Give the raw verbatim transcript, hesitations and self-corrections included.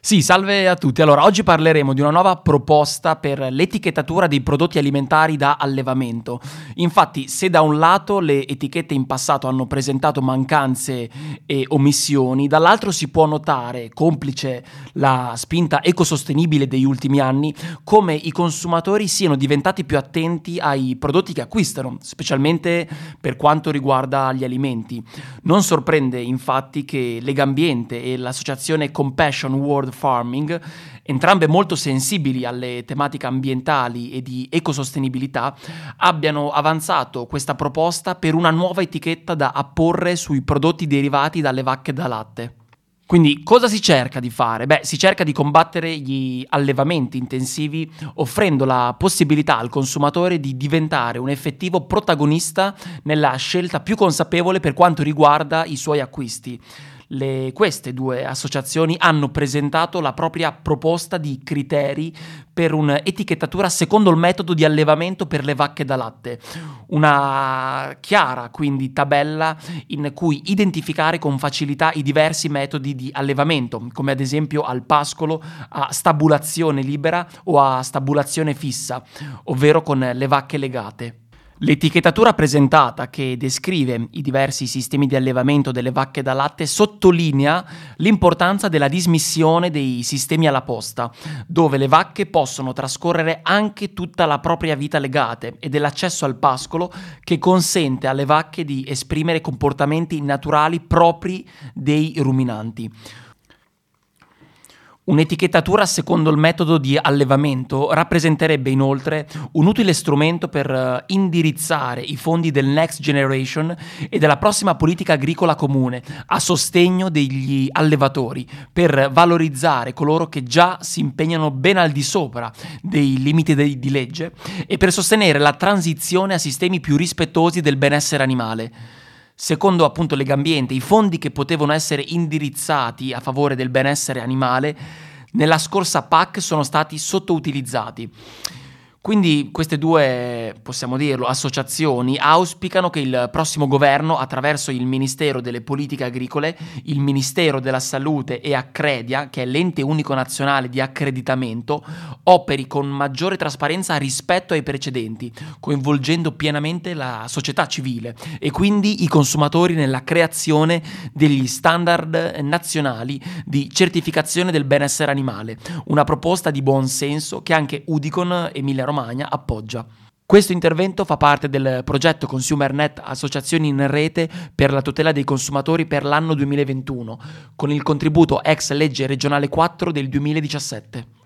Sì, salve a tutti. Allora, oggi parleremo di una nuova proposta per l'etichettatura dei prodotti alimentari da allevamento. Infatti, se da un lato le etichette in passato hanno presentato mancanze e omissioni, dall'altro si può notare, complice la spinta ecosostenibile degli ultimi anni, come i consumatori siano diventati più attenti ai prodotti che acquistano, specialmente per quanto riguarda gli alimenti. Non sorprende infatti che Legambiente e l'associazione Compassion World Farming, entrambe molto sensibili alle tematiche ambientali e di ecosostenibilità, abbiano avanzato questa proposta per una nuova etichetta da apporre sui prodotti derivati dalle vacche da latte. Quindi cosa si cerca di fare? Beh, si cerca di combattere gli allevamenti intensivi offrendo la possibilità al consumatore di diventare un effettivo protagonista nella scelta più consapevole per quanto riguarda i suoi acquisti. Le, queste due associazioni hanno presentato la propria proposta di criteri per un'etichettatura secondo il metodo di allevamento per le vacche da latte. Una chiara, quindi, tabella in cui identificare con facilità i diversi metodi di allevamento, come ad esempio al pascolo, a stabulazione libera o a stabulazione fissa, ovvero con le vacche legate. L'etichettatura presentata, che descrive i diversi sistemi di allevamento delle vacche da latte, sottolinea l'importanza della dismissione dei sistemi alla posta, dove le vacche possono trascorrere anche tutta la propria vita legate, e dell'accesso al pascolo, che consente alle vacche di esprimere comportamenti naturali propri dei ruminanti. Un'etichettatura secondo il metodo di allevamento rappresenterebbe inoltre un utile strumento per indirizzare i fondi del Next Generation e della prossima politica agricola comune a sostegno degli allevatori, per valorizzare coloro che già si impegnano ben al di sopra dei limiti de- di legge e per sostenere la transizione a sistemi più rispettosi del benessere animale. Secondo appunto Legambiente, i fondi che potevano essere indirizzati a favore del benessere animale nella scorsa P A C sono stati sottoutilizzati. Quindi queste due, possiamo dirlo, associazioni auspicano che il prossimo governo, attraverso il Ministero delle Politiche Agricole, il Ministero della Salute e Accredia, che è l'ente unico nazionale di accreditamento, operi con maggiore trasparenza rispetto ai precedenti, coinvolgendo pienamente la società civile e quindi i consumatori nella creazione degli standard nazionali di certificazione del benessere animale, una proposta di buon senso che anche Udicon Emilia Romagna appoggia. Questo intervento fa parte del progetto ConsumerNet Associazioni in Rete per la tutela dei consumatori per l'anno duemilaventuno, con il contributo ex legge regionale quattro del duemiladiciassette.